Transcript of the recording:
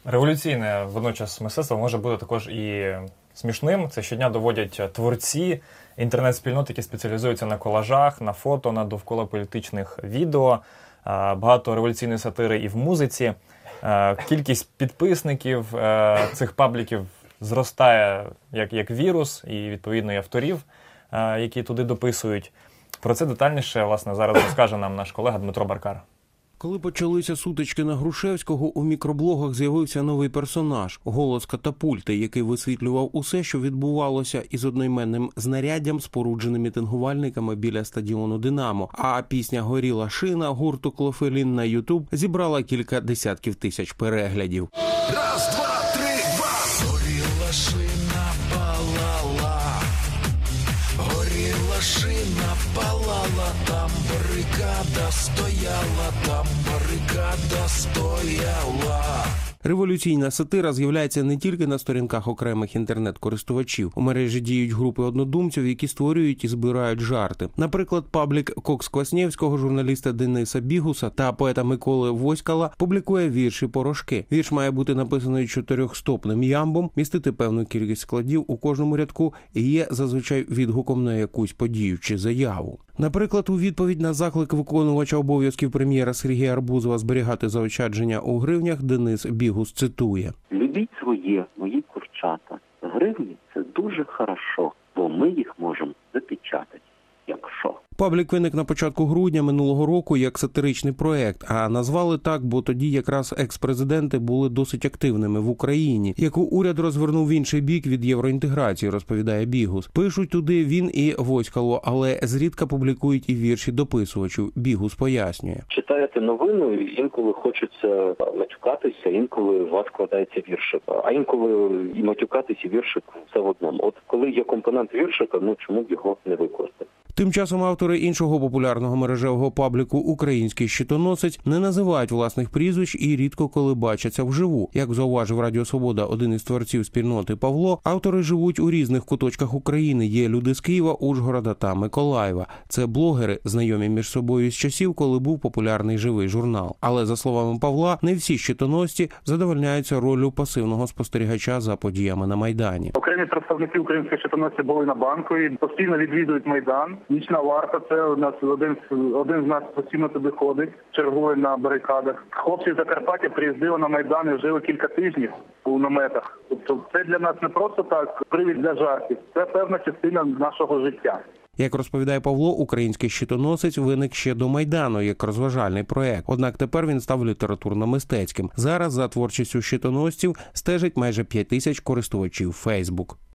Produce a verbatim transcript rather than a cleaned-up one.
Революційне водночас мистецтво може бути також і смішним. Це щодня доводять творці інтернет-спільнот, які спеціалізуються на колажах, на фото, на довкола політичних відео. Багато революційної сатири і в музиці. Кількість підписників цих пабліків зростає як, як вірус, і відповідно і авторів, які туди дописують. Про це детальніше, власне, зараз розкаже нам наш колега Дмитро Баркар. Коли почалися сутички на Грушевського, у мікроблогах з'явився новий персонаж – голос Катапульти, який висвітлював усе, що відбувалося із одноіменним знаряддям, спорудженим мітингувальниками біля стадіону «Динамо». А пісня «Горіла шина» гурту «Клофелін» на Ютуб зібрала кілька десятків тисяч переглядів. Раз, два, три, два! Горіла шина, палала, горіла шина, палала, там барикада стояла, там барикада стояла. Революційна сатира з'являється не тільки на сторінках окремих інтернет-користувачів. У мережі діють групи однодумців, які створюють і збирають жарти. Наприклад, паблік Кокс Кваснєвського, журналіста Дениса Бігуса та поета Миколи Воськала публікує вірші «Порошки». Вірш має бути написаний чотирьохстопним ямбом, містити певну кількість складів у кожному рядку і є зазвичай відгуком на якусь подію чи заяву. Наприклад, у відповідь на заклик виконувача обов'язків прем'єра Сергія Арбузова зберігати заощадження у гривнях Денис Бігус цитує: «Любіть своє, мої курчата. Гривні – це дуже хорошо, бо ми їх можемо запечатати, якщо». Паблік виник на початку грудня минулого року як сатиричний проект, а назвали так, бо тоді якраз екс-президенти були досить активними в Україні, яку уряд розвернув в інший бік від євроінтеграції, розповідає Бігус. Пишуть туди він і Воськало, але зрідка публікують і вірші дописувачів. Бігус пояснює. Читаєте новину, інколи хочеться матюкатися, інколи у вас складається віршик. А інколи і матюкатися, і віршик все в одному. От коли є компонент віршика, ну чому б його не використати? Тим часом автори іншого популярного мережевого пабліку «Український щитоносець» не називають власних прізвищ і рідко коли бачаться вживу. Як зауважив Радіо Свобода один із творців спільноти Павло, автори живуть у різних куточках України. Є люди з Києва, Ужгорода та Миколаєва. Це блогери, знайомі між собою з часів, коли був популярний живий журнал. Але, за словами Павла, не всі щитоносці задовольняються роллю пасивного спостерігача за подіями на Майдані. Окремі представники українських щитоносців були на Банковій, постійно відвідують Майдан. Нічна варта – це у нас один, один з нас постійно туди ходить, чергує на барикадах. Хлопці з Закарпаття приїздили на Майдан і жили кілька тижнів у наметах. Тобто це для нас не просто так привід для жартів, це певна частина нашого життя. Як розповідає Павло, «Український щитоносець» виник ще до Майдану як розважальний проект. Однак тепер він став літературно-мистецьким. Зараз за творчістю щитоносців стежить майже п'ять тисяч користувачів Фейсбук.